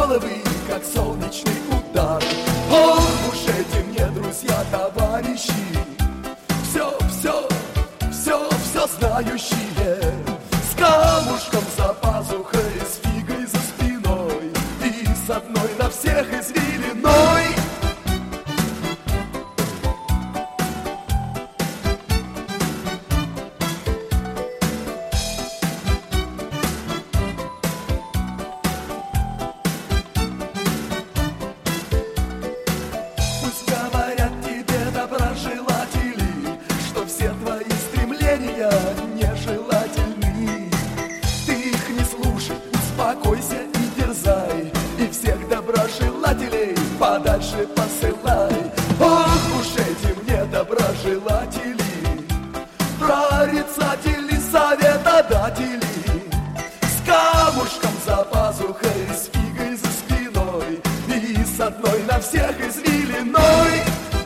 головы, как солнечный удар. Ох уж эти мне друзья, товарищи, все знающие, с камушком за пазухой, с фигой за спиной и с одной на всех извилиной. Нежелательны. Ты их не слушай, успокойся и дерзай, и всех доброжелателей подальше посылай. Ох уж эти мне доброжелатели, прорицатели, советодатели, с камушком за пазухой, с фигой за спиной и с одной на всех извилиной.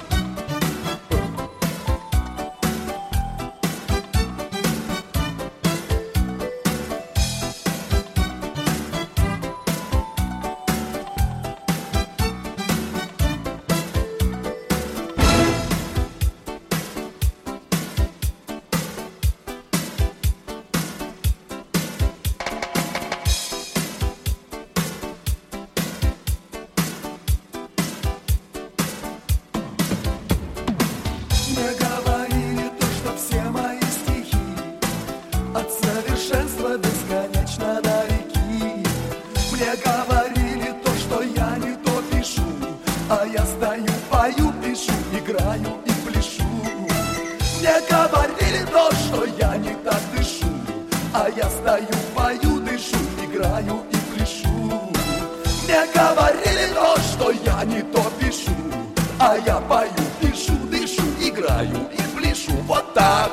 Мне говорили то, что все мои стихи от совершенства бесконечно далеки. Мне говорили то, что я не то пишу, а я стою, пою, пишу, играю и пляшу. Мне говорили то, что я не так дышу, а я стою, пою, дышу, играю и пляшу. Мне говорили то, что я не то пишу, а я пою, пишу, дышу, играю и пляшу. Вот так.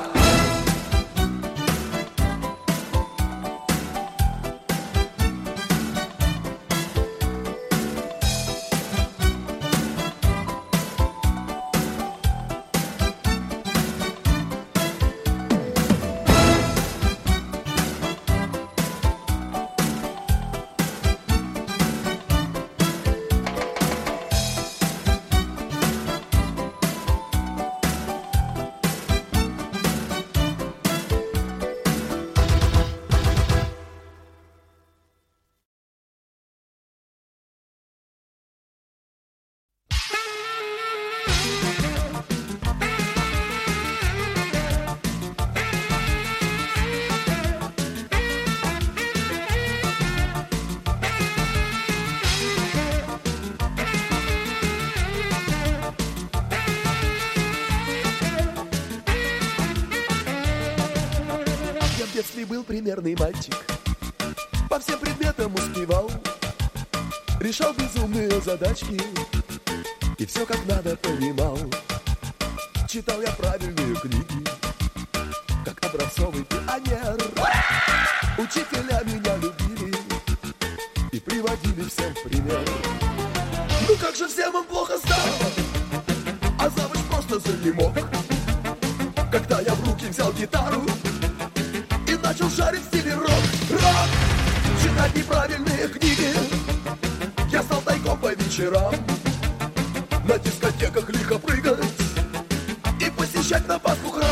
В детстве был примерный мальчик, по всем предметам успевал, решал безумные задачки и все как надо понимал. Читал я правильные книги, как образцовый пионер. Учителя меня любили и приводили всем в пример. Ну как же всем им плохо стало, а завуч просто занемог, когда я в руки взял гитару и начал шарить в стиле рок. Рок! Читать неправильные книги я стал тайком по вечерам, на дискотеках лихо прыгать и посещать на Пасху храм.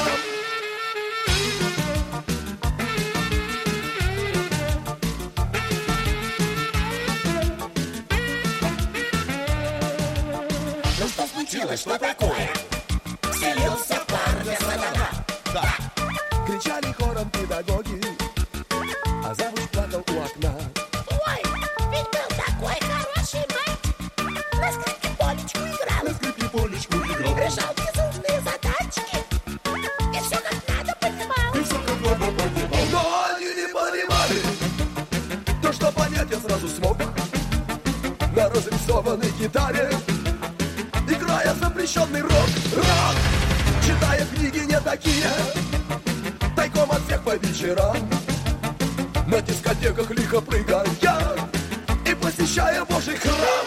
Ну что случилось, что такое? Вселился в парня сатана. Да. Кричали хором педагоги, а завуч плакал у окна. Ой, ведь был такой хороший мальчик, на скрипке полечку играл, На скрипке полечку играл, решал безумные задачки и все как надо понимал. и все как надо понимал. Но они не понимали то, что понять я сразу смог на разрисованной гитаре, играя запрещенный рок. Рок! Читая книги не такие, тайком от всех по вечерам, на дискотеках лихо прыгая и посещая Божий храм.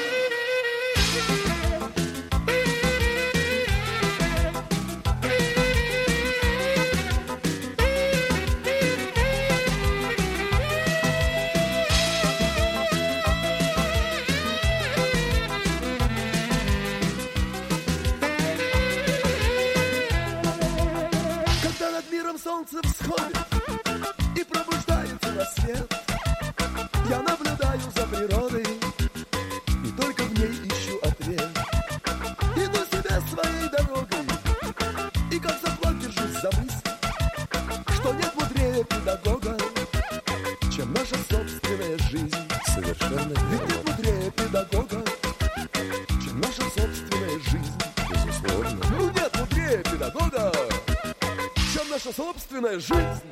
солнце всходит и пробуждается рассвет. Я наблюдаю за природой и только в ней ищу ответ. Иду себе своей дорогой и как заклад держусь за мысль, что нет мудрее педагога, чем наша собственная жизнь. Совершенно Ведь нет мудрее педагога, чем наша собственная жизнь. безусловно. Ну нет мудрее педагога, чем наша собственная жизнь.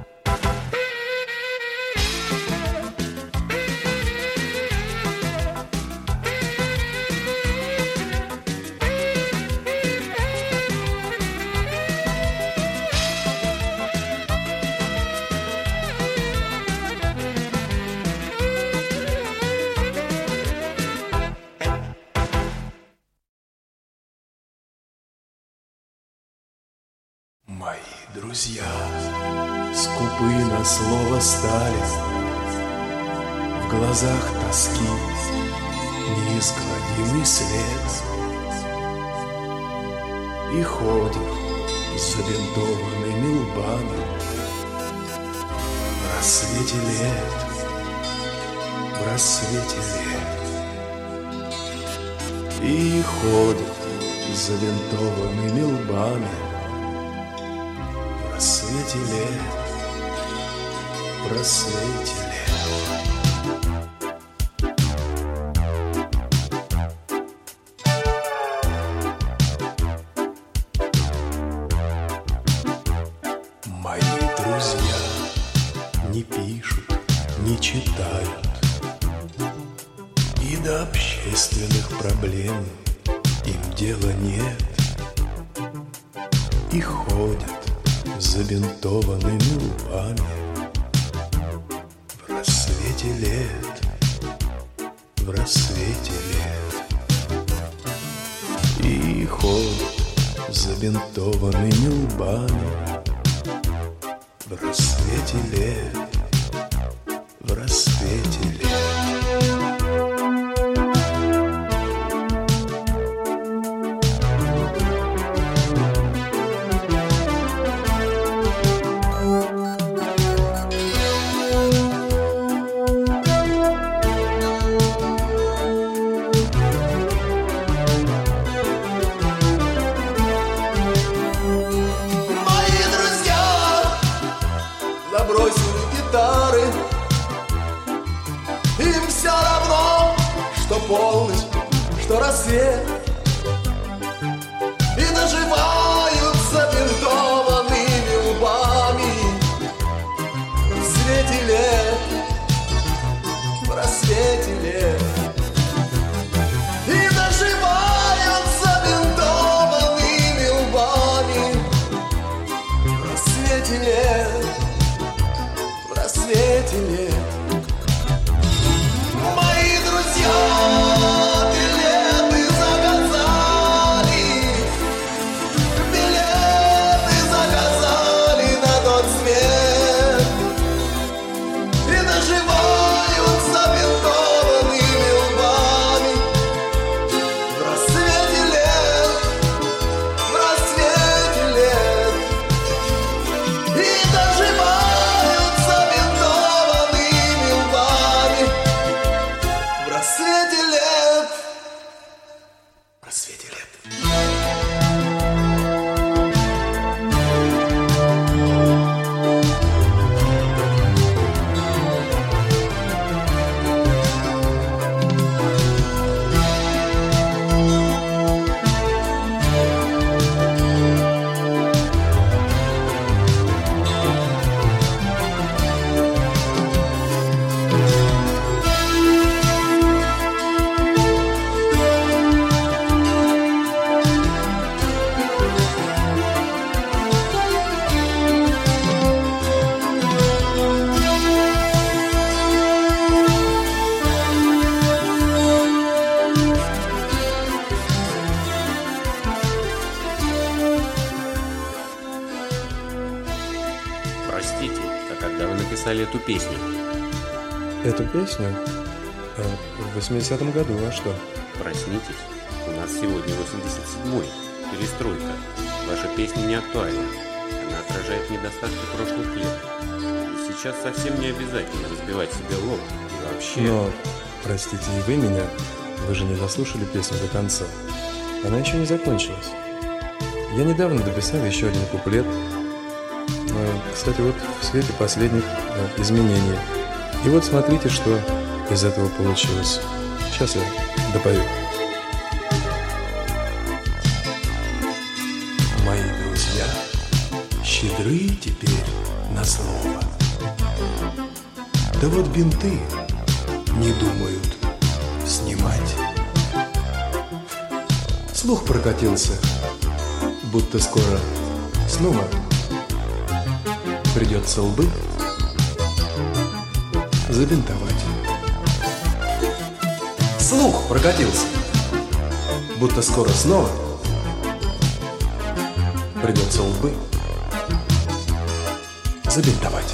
Мои друзья скупы на слово стали, в глазах тоски неизгладимый след, и ходят с забинтованными лбами в рассвете лет, в рассвете лет, и ходят с забинтованными лбами в рассвете лет, в рассвете лет. Мои друзья не пишут, не читают, и до общественных проблем им дела нет, и ходят с забинтованными лбами в рассвете лет, в рассвете лет, и ходят с забинтованными лбами в рассвете лет, в рассвете лет. Забросили гитары, им все равно, что полночь, что рассвет, и доживаются бинтованными лбами в свете лет, в рассвете лет, и доживаются бинтованными лбами в рассвете лет, в рассвете лет. Мои друзья билеты заказали, билеты заказали на тот свет, и доживаются бинтованными лбами в рассвете лет, в рассвете лет, и доживаются бинтованными лбами в рассвете лет, в рассвете лет. Простите, а когда вы написали эту песню? Эту песню в 80-м году, а что? Проснитесь, у нас сегодня 87-й, перестройка. Ваша песня не актуальна. Она отражает недостатки прошлых лет. И сейчас совсем не обязательно разбивать себе лоб. И вообще... Но, простите, и вы меня, вы же не дослушали песню до конца. Она еще не закончилась. Я недавно дописал еще один куплет. Кстати, вот в свете последних изменений. И вот смотрите, что из этого получилось. Сейчас я допою. Мои друзья щедры теперь на слово. Да вот бинты не думают снимать. Слух прокатился, будто скоро снова придется лбы забинтовать. Слух прокатился, будто скоро снова придется лбы забинтовать.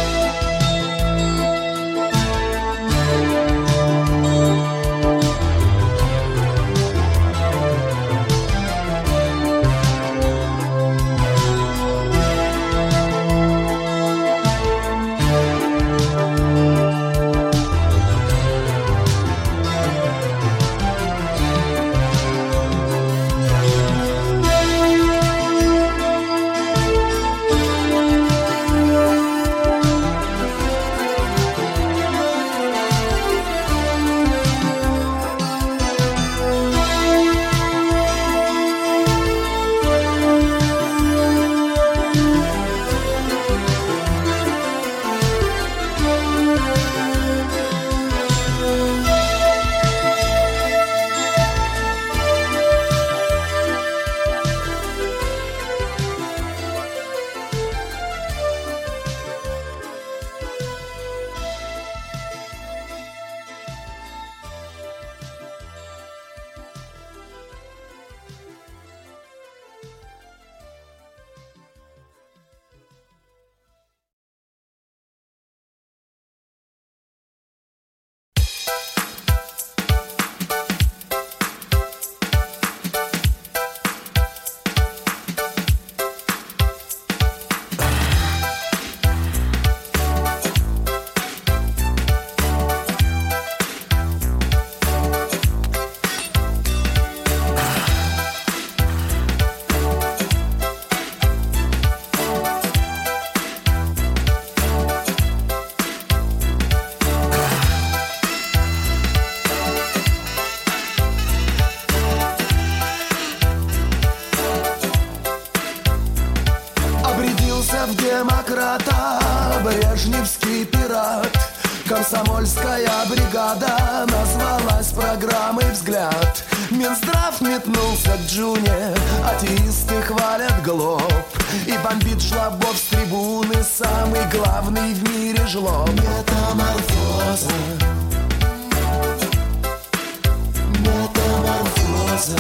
В демократа брежневский пират. Комсомольская бригада назвалась программой «Взгляд». Минздрав метнулся к Джуне, атеисты хвалят ГЛОБ. И бомбит жлобов с трибуны самый главный в мире жлоб. Метаморфоза, метаморфоза,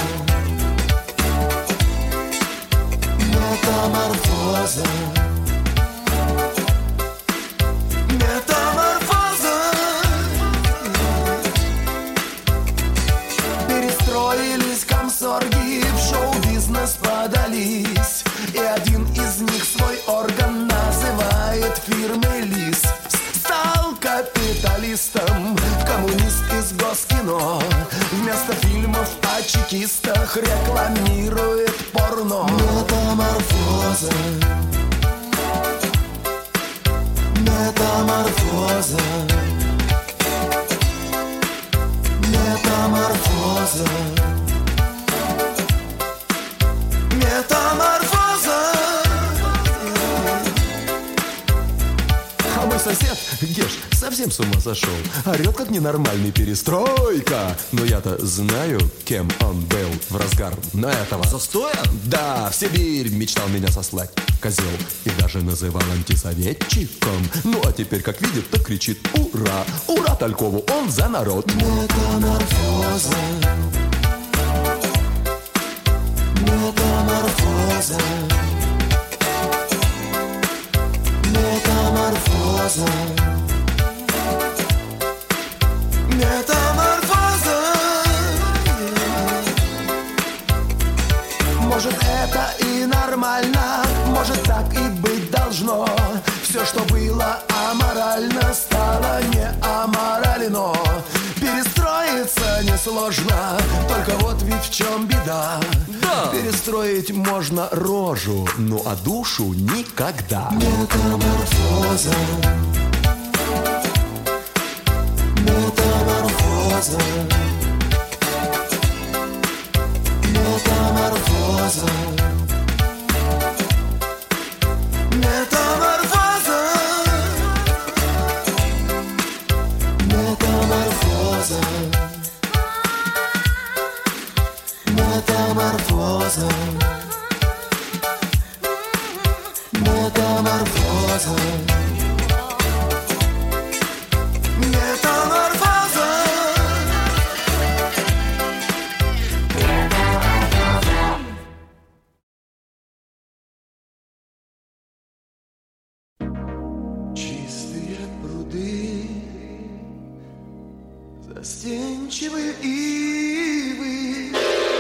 метаморфоза. Метаморфоза. Перестроились комсорги, в шоу-бизнес подались. И один из них свой орган называет фирмой ЛИС. Стал капиталистом, коммунист из Госкино. Вместо фильмов о чекистах рекламирует порно. Метаморфоза. Метаморфоза. Метаморфоза. Метаморфоза. А мой сосед, Геш, совсем с ума сошел. Орет как ненормальный, перестройка. Но я-то знаю, кем он был в разгар этого застоя. Да, в Сибирь мечтал меня сослать, козел. И даже называл антисоветчиком. Ну а теперь, как видит, так кричит: ура! Ура Талькову, он за народ. Метаморфоза. Метаморфоза. Метаморфоза. Метаморфоза. Может, это и нормально, может, так и несложно, только вот ведь в чем беда. Да. Перестроить можно рожу, ну а душу никогда. Метаморфоза. Метаморфоза. Метаморфоза. Метаморфоза. Метаморфоза. Метаморфоза. Метаморфоза. Метаморфоза. Чистые пруды, застенчивые ивы.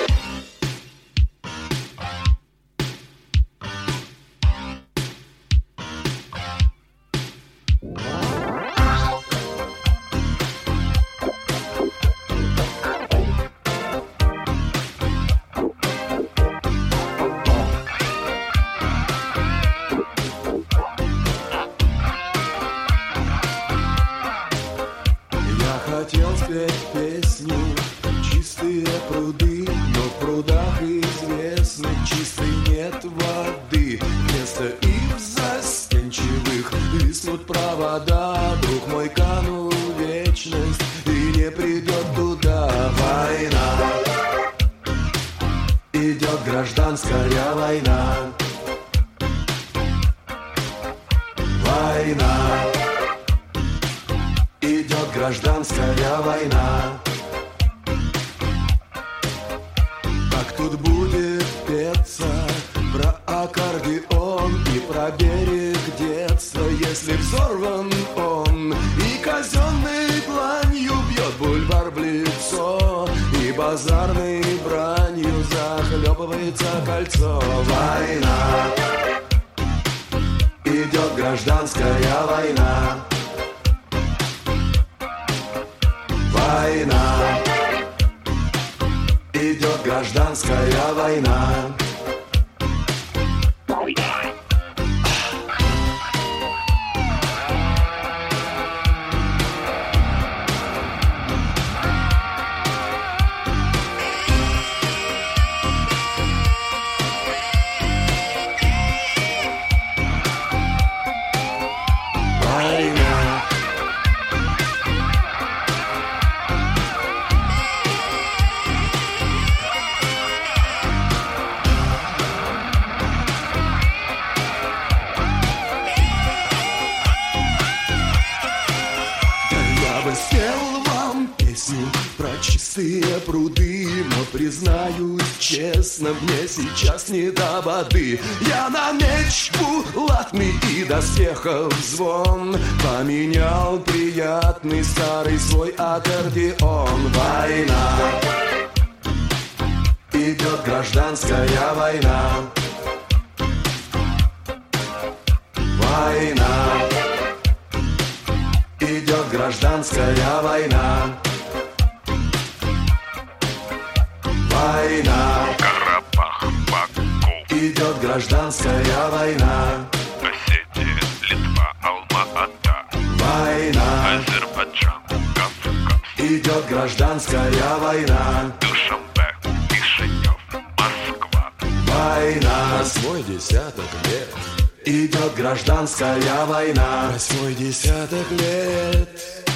Хотел спеть песню «Чистые пруды», но в прудах известных чистой нет воды. Вместо их застенчивых виснут провода. Друг мой, канул в вечность и не придет туда. Война, идет гражданская война. Война, идет гражданская война. Как тут будет петься про аккордеон и про берег детства, если взорван он и казенной дланью бьет бульвар в лицо, и базарной бранью захлебывается кольцо. Война, идет гражданская война. Война, идет гражданская война. Чистые пруды, но признаюсь честно, мне сейчас не до воды. Я на мечку латный и доспехов звон поменял приятный старый свой аккордеон. Война, идет гражданская война. Война, идет гражданская война. Война, Карабах, Баку, идет гражданская война. Осетия, Литва, Алма-Ата, Война, Азербайджан, Кавказ, идет гражданская война. Душанбе, Кишинев, Москва. Война, 8-й десяток лет. идет гражданская война. 8-й десяток лет.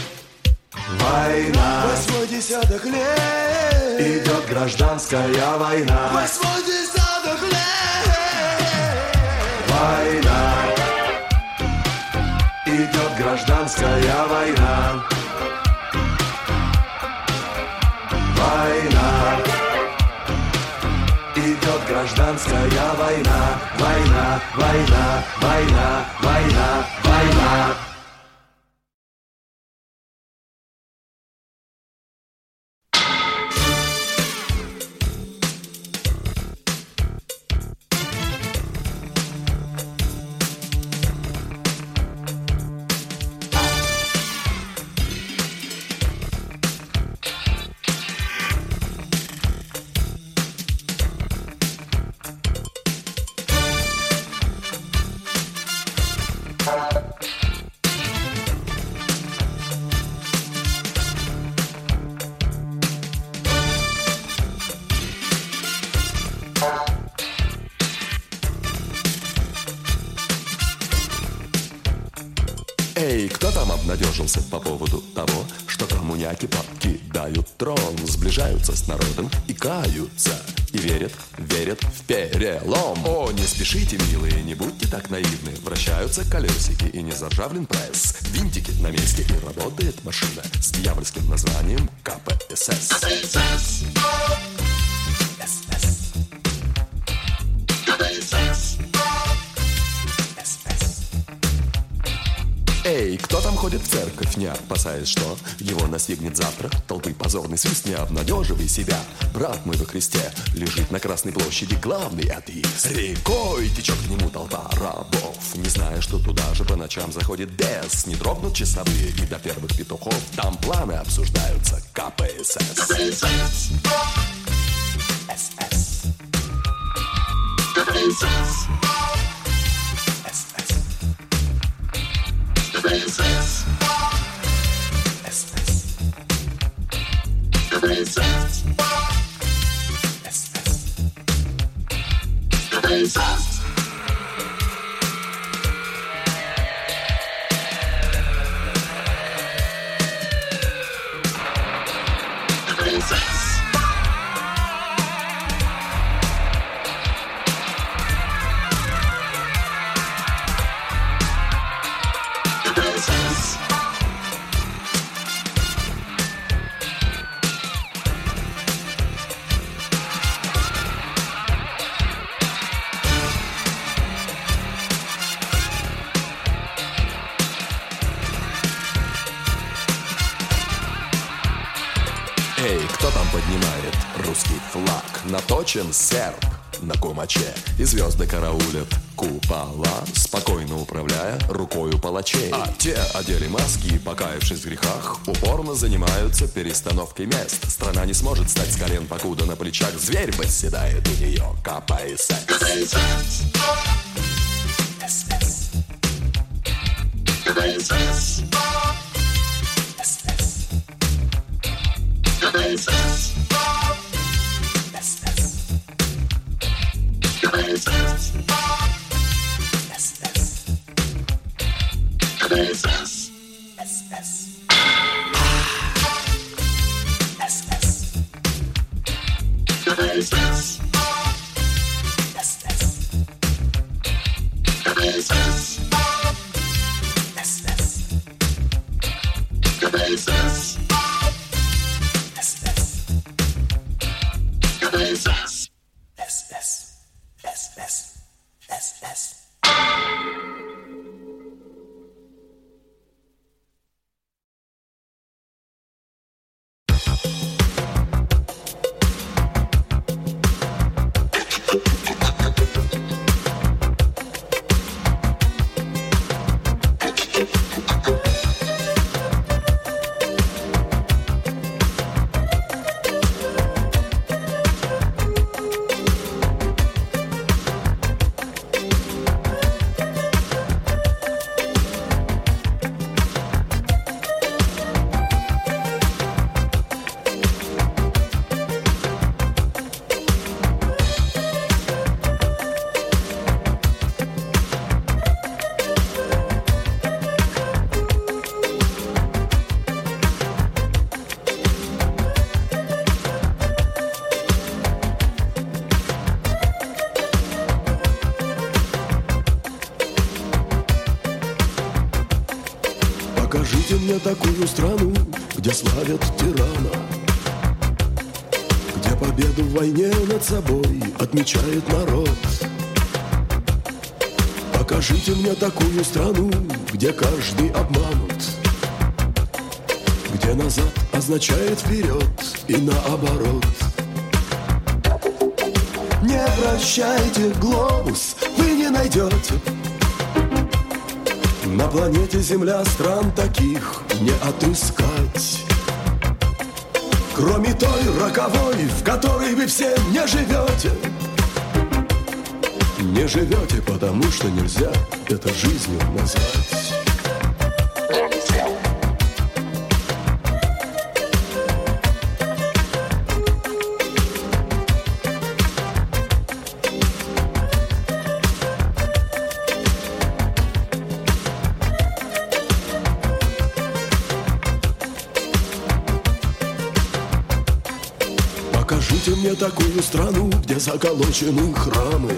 Война, 8-й десяток лет. идет гражданская война. 8-й десяток лет. Война, идет гражданская война. Война, идет гражданская война. Война, война, война, война, война. обнадежился по поводу того, что коммуняки покидают трон, сближаются с народом и каются, и верят в перелом. О, не спешите, милые, не будьте так наивны. Вращаются колесики и не заржавлен пресс. Винтики на месте и работает машина с дьявольским названием КПСС. Эй, кто там ходит в церковь, не опасаясь, что его настигнет завтра толпы позорный свист? Не обнадеживай себя, брат мой во Христе лежит на Красной площади главный атеист. Рекой течет к нему толпа рабов, не зная, что туда же по ночам заходит бес. Не дрогнут часовые и до первых петухов там планы обсуждаются КПСС. Эй, кто там поднимает русский флаг? Наточен серп на кумаче, и звезды караулят купола, спокойно управляя рукою палачей. А те одели маски и, покаявшись в грехах, упорно занимаются перестановкой мест. Страна не сможет встать с колен, покуда на плечах зверь восседает у нее КПСС. Покажите мне такую страну, где славят тирана, где победу в войне над собой отмечает народ. Покажите мне такую страну, где каждый обманут, где назад означает вперед и наоборот. Не прощайте глобус, вы не найдете на планете Земля стран таких не отыскать, кроме той роковой, в которой вы все не живете. Не живете, потому что нельзя это жизнью назвать. Покажите мне такую страну, где заколочены храмы,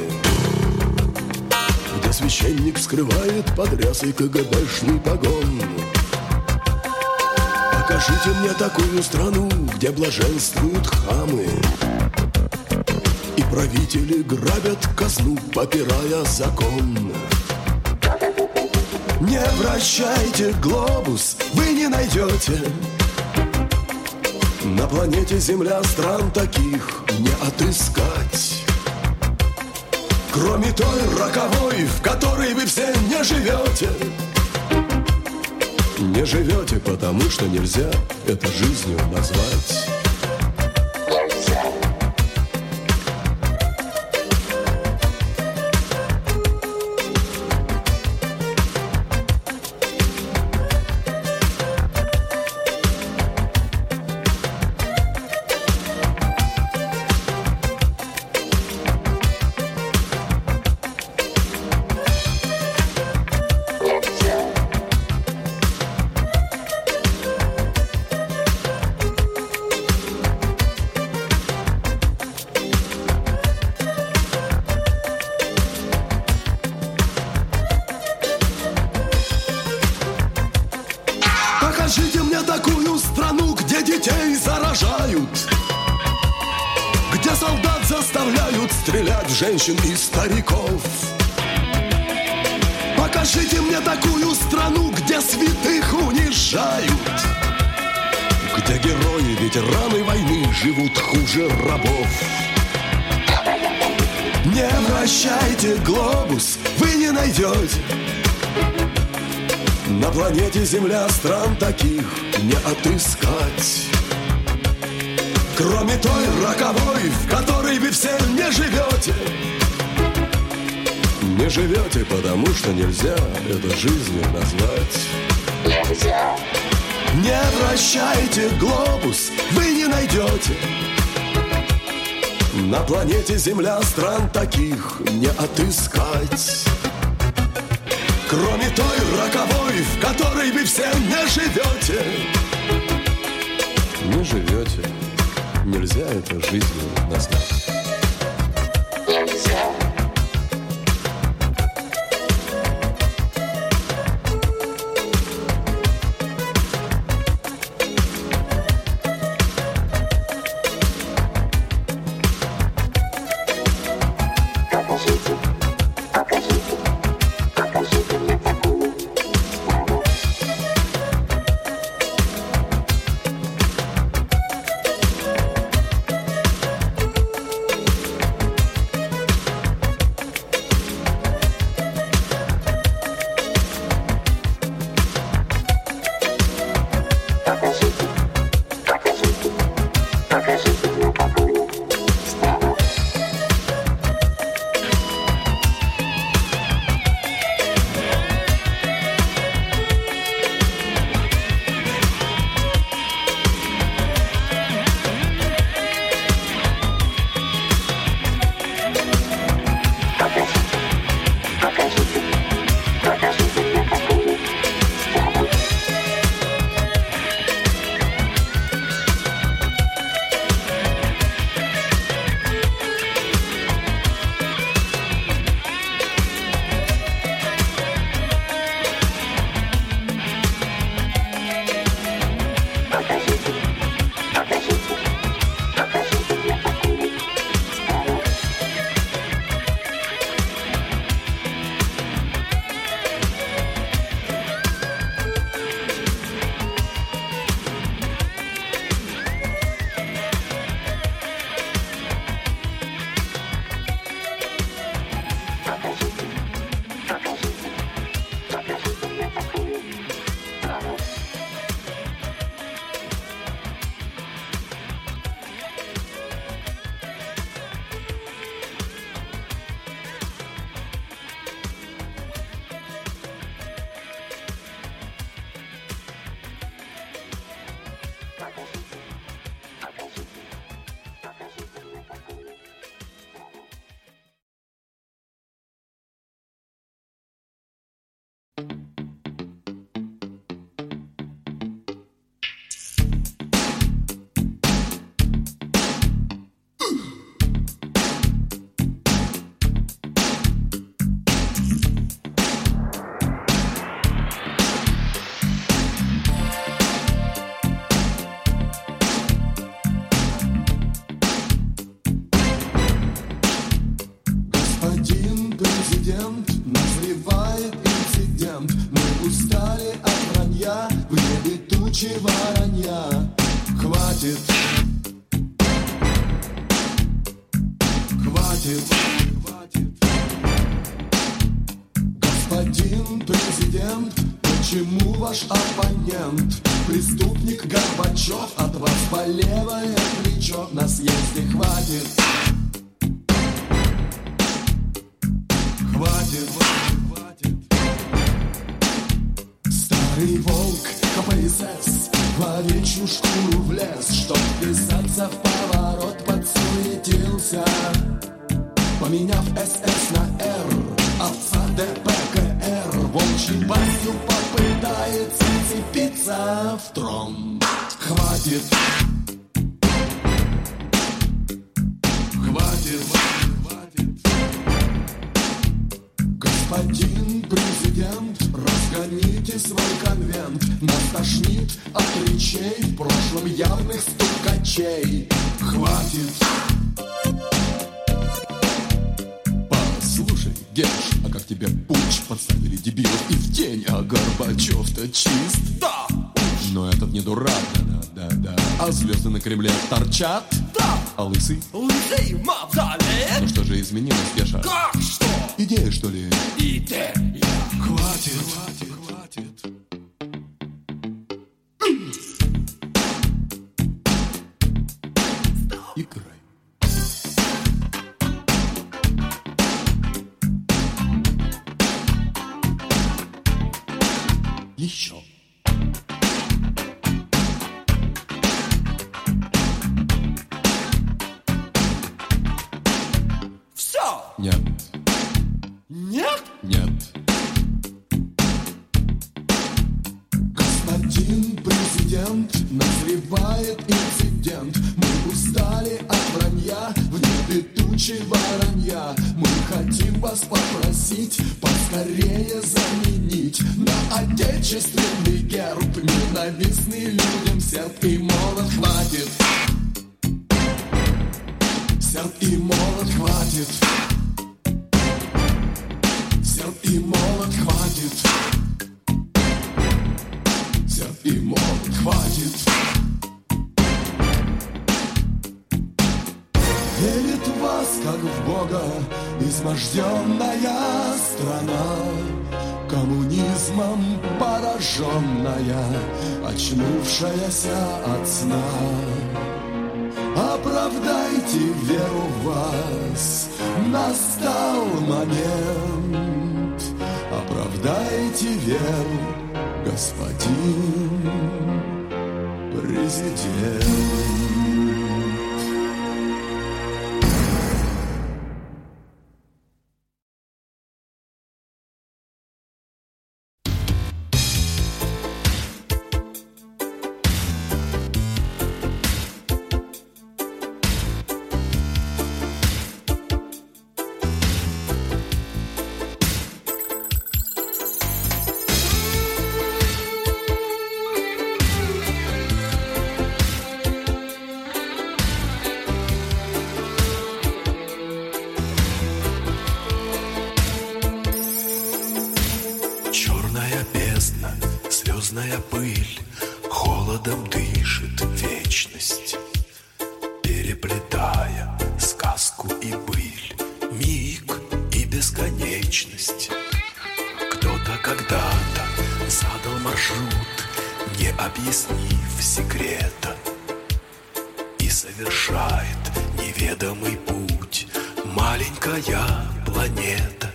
где священник скрывает под рясой КГБшный погон. Покажите мне такую страну, где блаженствуют хамы, и правители грабят казну, попирая закон. Не вращайте глобус, вы не найдете на планете Земля стран таких не отыскать, кроме той роковой, в которой вы все не живете. Не живете, потому что нельзя это жизнью назвать. Покажите мне такую страну, где детей заражают, где солдат заставляют стрелять в женщин и стариков. Покажите мне такую страну, где святых унижают, где герои, ветераны войны живут хуже рабов. Не вращайте глобус, вы не найдете на планете Земля стран таких не отыскать, кроме той роковой, в которой вы все не живете. Не живете, потому что нельзя это жизнью назвать. Нельзя. Не вращайте глобус, вы не найдете на планете Земля стран таких не отыскать, кроме той роковой, в которой вы все не живете. Не живете, нельзя это жизнью назвать. Нельзя. ваш оппонент, преступник Горбачев, от вас по левое плечо на съезде хватит. Хватит, хватит. Старый волк КПСС в овечью шкуру влез, чтоб вписаться в поворот, подсуетился, поменяв СС на Р, овца ДПКР, волчьей пастью попытается цепиться в трон. Хватит. Хватит, хватит. Господин президент, разгоните свой конвент. Нас тошнит от речей в прошлом явных стукачей. Хватит. Послушай, Геш, а как тебе путч подставили дебилов и в тень, а Горбачев-то чист? Да! Но этот не дурак, да. А звезды на Кремле торчат? Да! А лысый? Лысый мавзолей! Ну что же изменилось, Геша? Как что? Идея, что ли? Идея! Хватит, хватит, хватит. Играй. Еще. Все! Нет. Нет? Нет. Господин президент, назревает инцидент. Мы устали от вранья, вне тучи воронья. Мы хотим вас попросить поскорее заменить на отечественный герб, ненавистный людям серп и молот. Хватит. Серп и молот, хватит. Серп и молот, хватит. Серп и молот, хватит. Верит в вас, как в Бога, изможденная страна, коммунизмом пораженная, очнувшаяся от сна. Оправдайте веру в вас, настал момент. Оправдайте веру, господин президент. Звездная пыль холодом дышит вечность, переплетая сказку и быль, миг и бесконечность. Кто-то когда-то задал маршрут, не объяснив секрета, и совершает неведомый путь маленькая планета.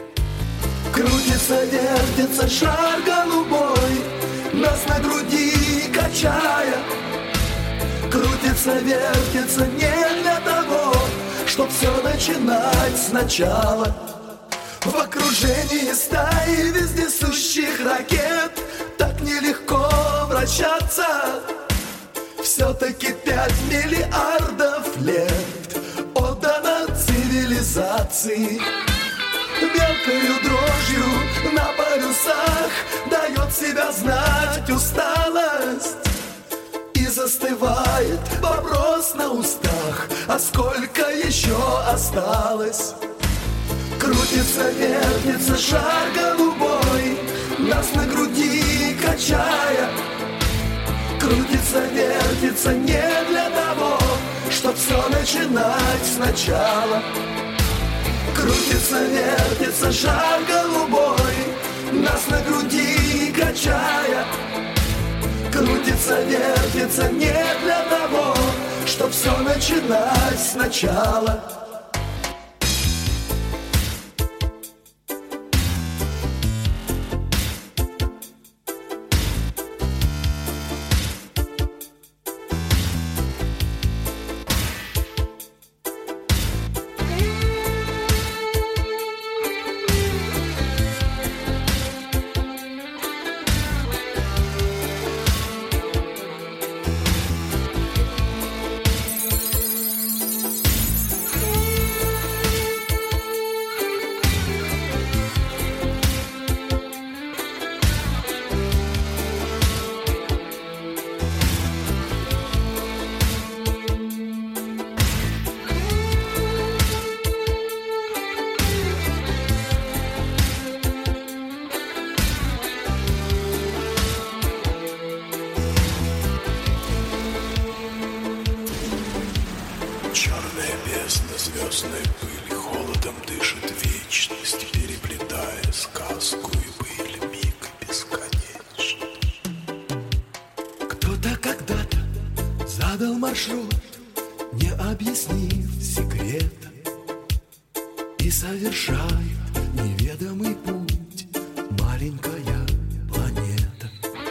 Крутится, вертится шар голубой, нас на груди качая. Крутится, вертится не для того, чтоб все начинать сначала. В окружении стаи вездесущих ракет так нелегко вращаться. Все-таки 5 миллиардов лет отдано цивилизации. Мелкою дрожью на полюсах дает себя знать усталость. И застывает вопрос на устах: а сколько еще осталось? Крутится, вертится шар голубой, нас на груди качая. Крутится, вертится не для того, чтоб все начинать сначала. Крутится, вертится шар голубой, нас на груди качая. Крутится, вертится не для того, чтоб все начинать сначала. Черная бездна звездной пыли холодом дышит вечность, переплетая сказку и быль, миг бесконечный. Кто-то когда-то задал маршрут, не объяснив секрета, и совершает неведомый путь маленькая планета.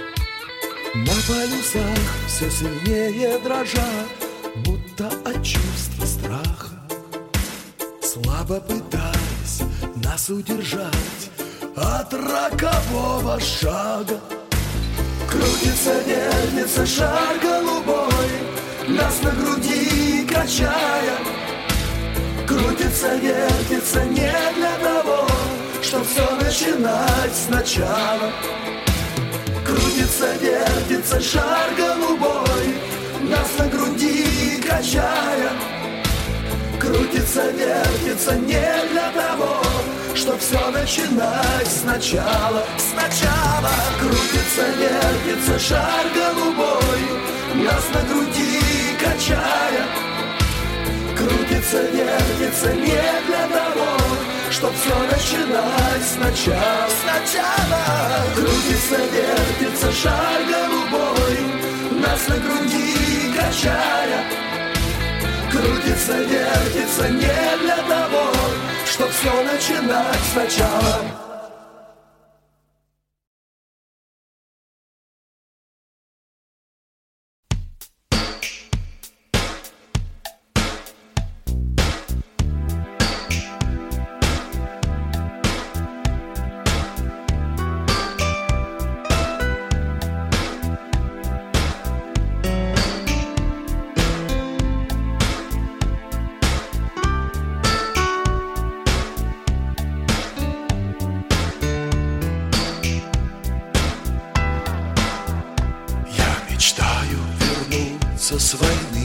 На полюсах все сильнее дрожат, будто от чувства страха, слабо пытаясь нас удержать от рокового шага. Крутится, вертится шар голубой, нас на груди качая. Крутится, вертится не для того, чтоб все начинать сначала. Крутится, вертится шар голубой, нас на груди качая. Крутится, вертится не для того, чтоб все начинать сначала. Сначала. Крутится, вертится шар голубой, нас на груди качая. Крутится, вертится не для того, чтоб все начинать сначала. Сначала. Крутится, вертится шар голубой, нас на груди качая. Крутится, вертится не для того, чтоб все начинать сначала. С войны,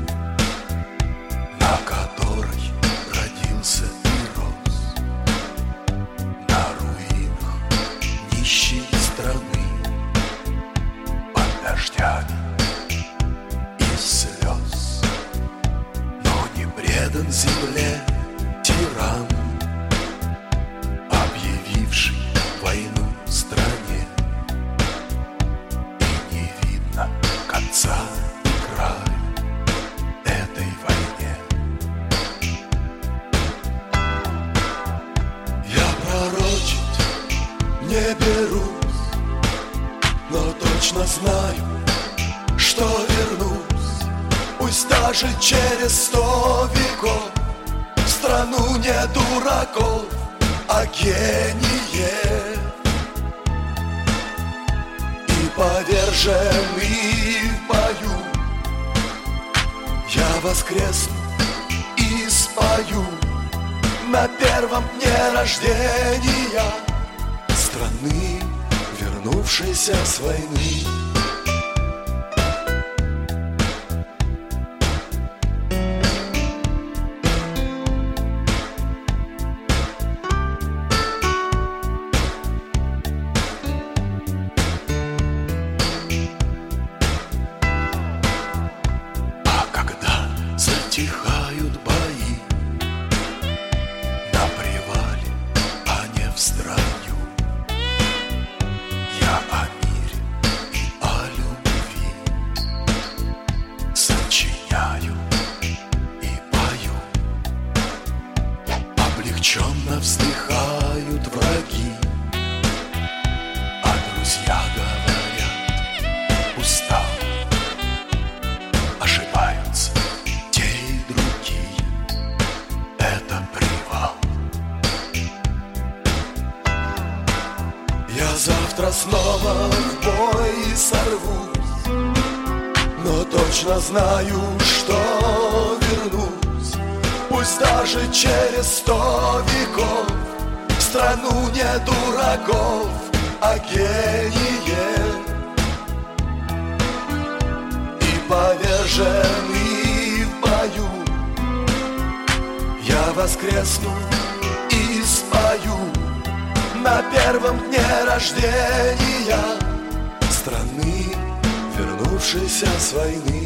на которой родился и рос, на руинах нищей страны, под дождями и слез, но не предан земле тиран, объявивший войну стране, и не видно конца этой войне. Я пророчить не берусь, но точно знаю, что вернусь, пусть даже через 100 веков, в страну не дураков, а гениев. И поверженный в бою я воскресну и спою на первом дне рождения страны, вернувшейся с войны. Я Обреченно вздыхают враги, а друзья говорят: устал. Ошибаются те и другие, это привал. Я завтра снова в бой сорвусь, но точно знаю, что вернусь. Пусть даже через 100 веков в страну не дураков, а гениев. И поверженный в бою я воскресну и спою на первом дне рождения страны, вернувшейся с войны.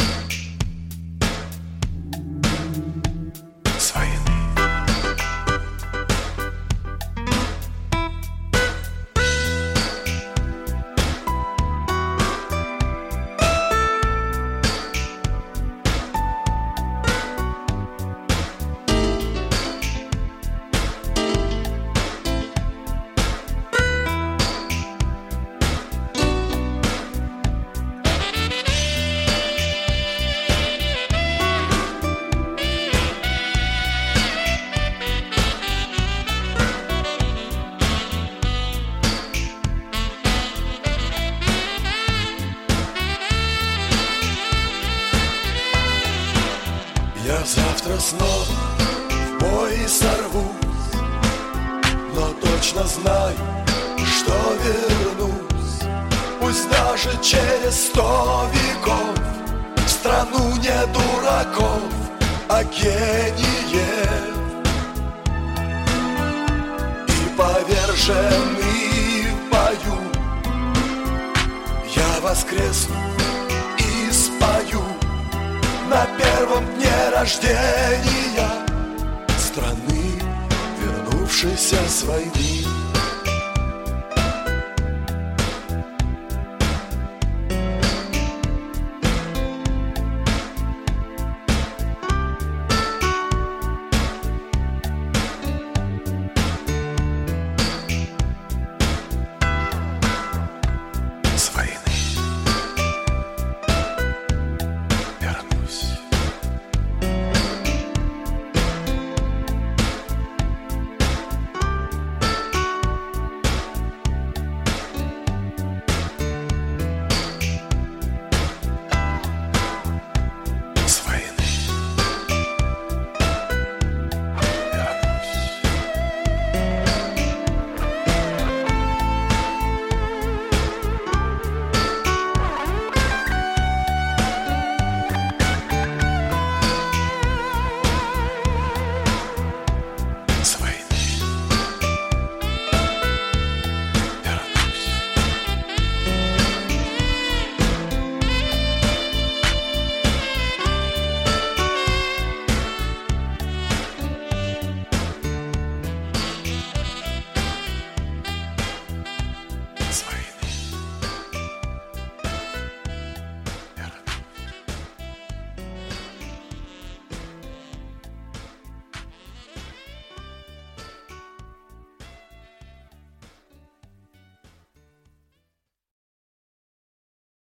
Я завтра снова в бой сорвусь, но точно знаю, что вернусь. Пусть даже через 100 веков в страну не дураков, а гениев. И поверженный в бою я воскресну и спою на первом дне рождения страны, вернувшейся с войны.